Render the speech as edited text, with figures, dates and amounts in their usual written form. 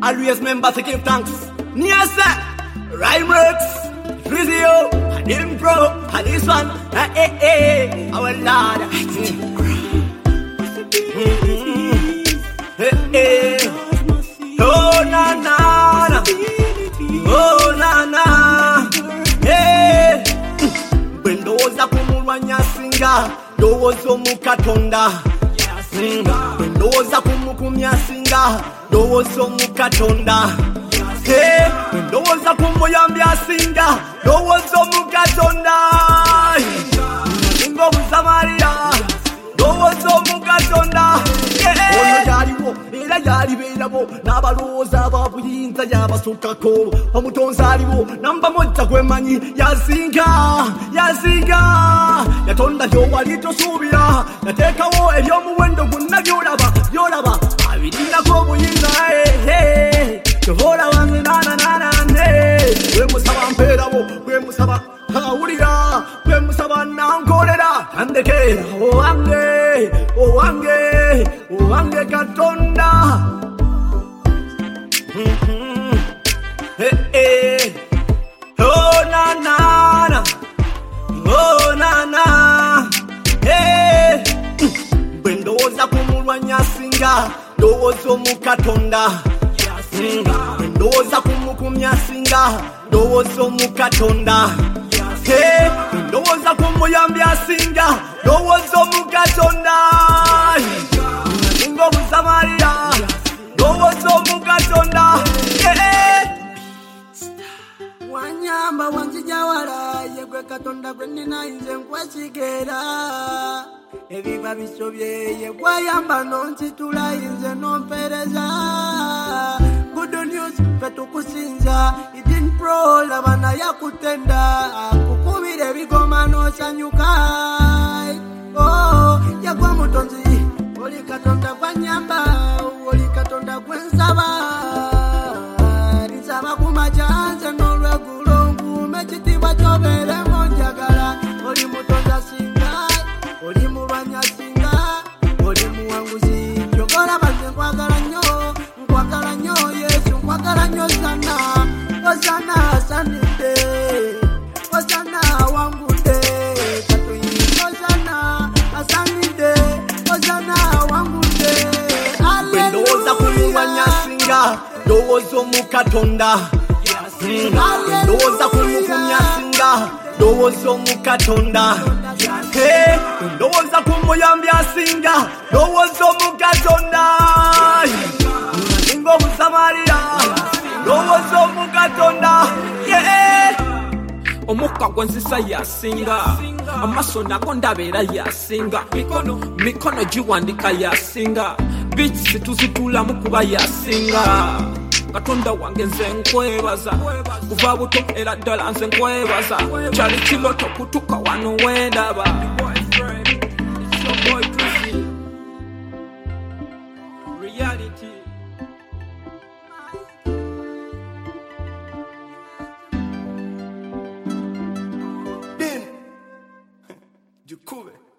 Always remember to give thanks. Yes, sir. Rhymeworks, Rizio, and Impro, and this one. Our Lord. Oh, na, na, na. Oh, na, na. Hey. Bendoza kumulwanya singa, dowozo mukatonda. Bendoza kumukumya singa, dowozo mukatonda. Hey, bendoza kumuyambya singa, dowozo mukatonda. Ingo Samaria, dowozo mukatonda. Ono yaliwo era yalibeerabo n'abalowooza ababuyinza yabasukkako omutonzi aliwo namba mojja gwemanyi yasinga yatonda gy'owali tosuubira yateekawo eby'omuwendo gwonna byolaba abirinako obuyinza tovola wange nananane bwemusaba mpeerawo bwemusaba awulira bwemusaba nankolera tandekera owange katonda. Oh na na na, oh na na, bendoza kumulwanya singa, dowozo mukatonda. Bendoza kumukumya singa, dowozo mukatonda. Bendoza kumuyambya singa, dowozo mukatonda. Ingo Samaria, dowozo mukatonda. Wanyamba wanzijawala yegwe katonda gwe nina nze nkwekigera ebiba bisobye yegwayamba nonsitula nze nompereza good news fetukusinza idin pro labana yakutenda kukubira ebigoma nosanyuka oh yagwa mutonzi oli katonda gwanyamba oli katonda gwensaba nsaba kumajanze n'olwegulongu mekitibwa kyobere monjagala oli mutonda singa oli mulwanya singa oli muwanguzi njogola banze nkwagala nnyo yesu nkwagala nnyo osana asanidde osana wangudde katuyinza osana asanidde osana wangudde bendoza kumulwanya singa dowozo mukatonda. Bendoza kumukumya singa, dowozo mukatonda. Bendoza kumuyambya singa, dowozo mukatonda. Ingo Samaria, dowozo mukatonda. Omukka gwenzisa yasinga amaso nago ndabeera yasinga mikono giwandika yasinga bici tuzitulamu kuba yasinga katonda wange nze nkwebaza kuva buto era ddala nze nkwebaza kyali kiloto kutuka wano wendaba reality Jukube.